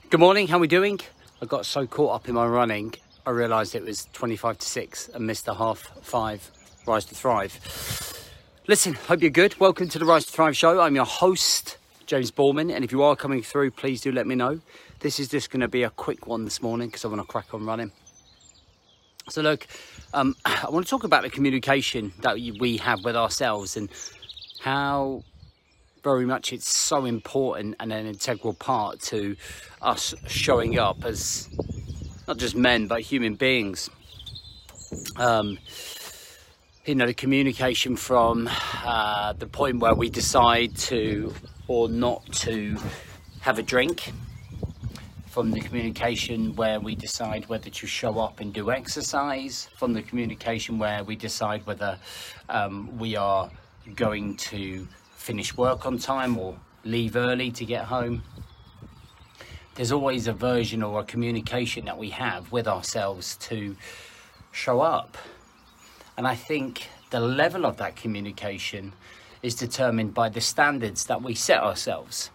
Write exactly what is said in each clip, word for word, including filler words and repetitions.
Good morning, how are we doing? I got so caught up in my running, I realised it was twenty-five to six and missed the half five Rise to Thrive. Listen, hope you're good. Welcome to the Rise to Thrive show. I'm your host, James Borman, and if you are coming through, please do let me know. This is just going to be a quick one this morning because I want to crack on running. So look, um, I want to talk about the communication that we have with ourselves and how very much it's so important and an integral part to us showing up as not just men but human beings. Um, you know, the communication from uh, the point where we decide to or not to have a drink, from the communication where we decide whether to show up and do exercise, from the communication where we decide whether um, we are going to finish work on time or leave early to get home. There's always a version or a communication that we have with ourselves to show up. And I think the level of that communication is determined by the standards that we set ourselves.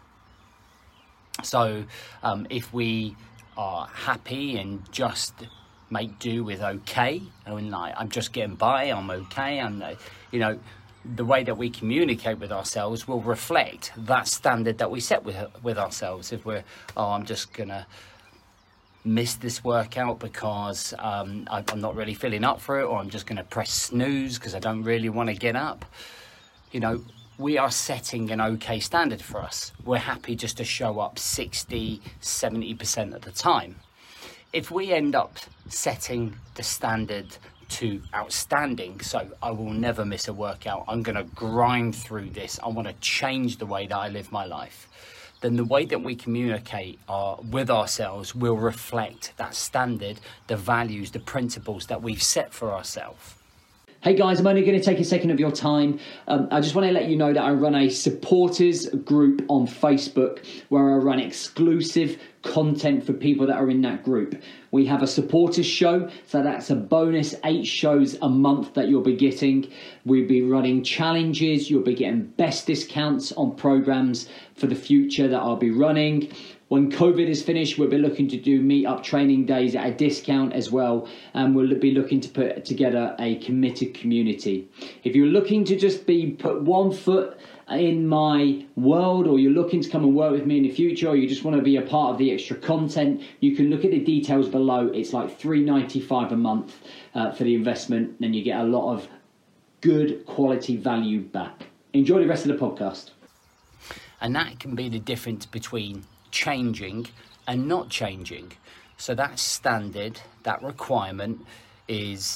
So um, if we are happy and just make do with okay, I mean, like, I'm just getting by, I'm okay, and you know, the way that we communicate with ourselves will reflect that standard that we set with with ourselves. If we're, oh, I'm just gonna miss this workout because um, I, I'm not really feeling up for it, or I'm just gonna press snooze because I don't really want to get up. You know, we are setting an okay standard for us. We're happy just to show up sixty, seventy percent of the time. If we end up setting the standard to outstanding, so I will never miss a workout, I'm going to grind through this, I want to change the way that I live my life, then the way that we communicate uh, with ourselves will reflect that standard, the values, the principles that we've set for ourselves. Hey guys, I'm only going to take a second of your time. Um, I just want to let you know that I run a supporters group on Facebook where I run exclusive content for people that are in that group. We have a supporters show, so that's a bonus eight shows a month that you'll be getting. We'll be running challenges, you'll be getting best discounts on programs for the future that I'll be running. When COVID is finished, we'll be looking to do meet-up training days at a discount as well, and we'll be looking to put together a committed community. If you're looking to just be put one foot in my world, or you're looking to come and work with me in the future, or you just want to be a part of the extra content, you can look at the details below. It's like three ninety-five a month uh, for the investment, and you get a lot of good quality value back. Enjoy the rest of the podcast. And that can be the difference between changing and not changing. So that standard, that requirement is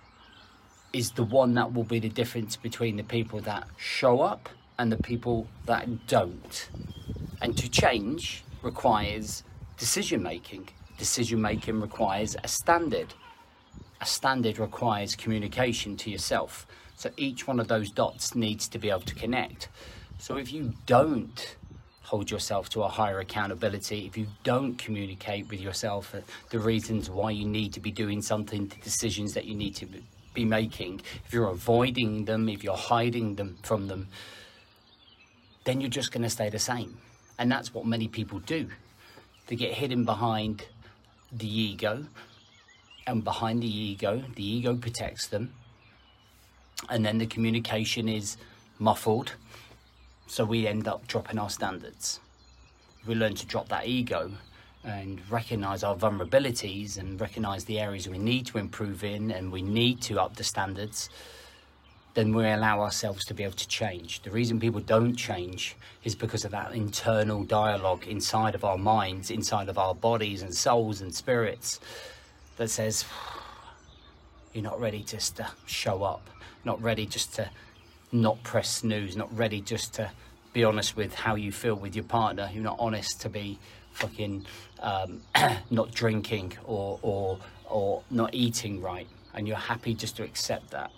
is the one that will be the difference between the people that show up and the people that don't. And to change requires decision making. Decision making requires a standard. A standard requires communication to yourself. So each one of those dots needs to be able to connect. So if you don't hold yourself to a higher accountability, if you don't communicate with yourself the reasons why you need to be doing something, the decisions that you need to be making, if you're avoiding them, if you're hiding them from them, then you're just going to stay the same. And that's what many people do. They get hidden behind the ego, and behind the ego, the ego protects them, and then the communication is muffled. So we end up dropping our standards. If we learn to drop that ego and recognize our vulnerabilities and recognize the areas we need to improve in and we need to up the standards, then we allow ourselves to be able to change. The reason people don't change is because of that internal dialogue inside of our minds, inside of our bodies and souls and spirits that says, you're not ready just to show up, not ready just to not press snooze, not ready just to be honest with how you feel with your partner. You're not honest to be fucking um, not drinking or, or, or not eating right, and you're happy just to accept that.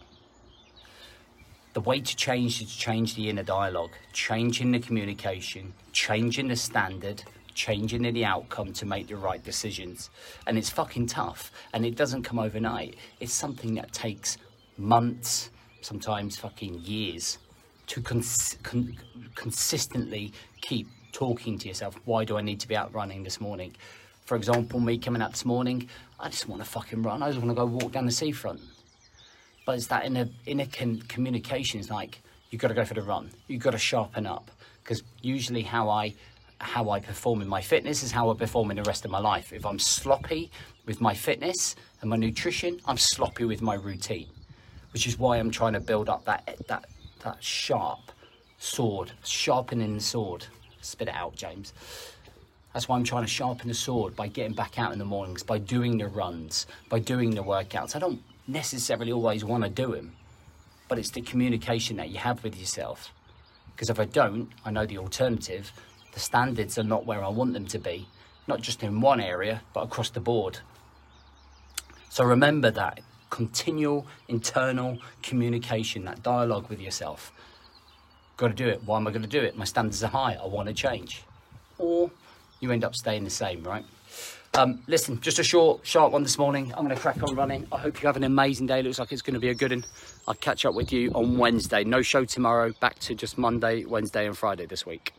The way to change is to change the inner dialogue, changing the communication, changing the standard, changing the outcome to make the right decisions. And it's fucking tough, and it doesn't come overnight. It's something that takes months, sometimes fucking years, to cons con consistently keep talking to yourself, why do I need to be out running this morning? For example, me coming out this morning, I just want to fucking run. I just want to go walk down the seafront. But it's that inner, inner con- communication is like, you've got to go for the run. You've got to sharpen up. Because usually how I how I perform in my fitness is how I perform in the rest of my life. If I'm sloppy with my fitness and my nutrition, I'm sloppy with my routine. Which is why I'm trying to build up that that that sharp sword, sharpening the sword. Spit it out, James. That's why I'm trying to sharpen the sword by getting back out in the mornings, by doing the runs, by doing the workouts. I don't necessarily always want to do them, but it's the communication that you have with yourself. Because if I don't, I know the alternative. The standards are not where I want them to be, not just in one area, but across the board. So remember that continual internal communication, that dialogue with yourself. Got to do it. Why am I going to do it? My standards are high. I want to change. Or you end up staying the same, right? Um, listen, just a short, sharp one this morning. I'm going to crack on running. I hope you have an amazing day. Looks like it's going to be a good one. I'll catch up with you on Wednesday. No show tomorrow. Back to just Monday, Wednesday and Friday this week.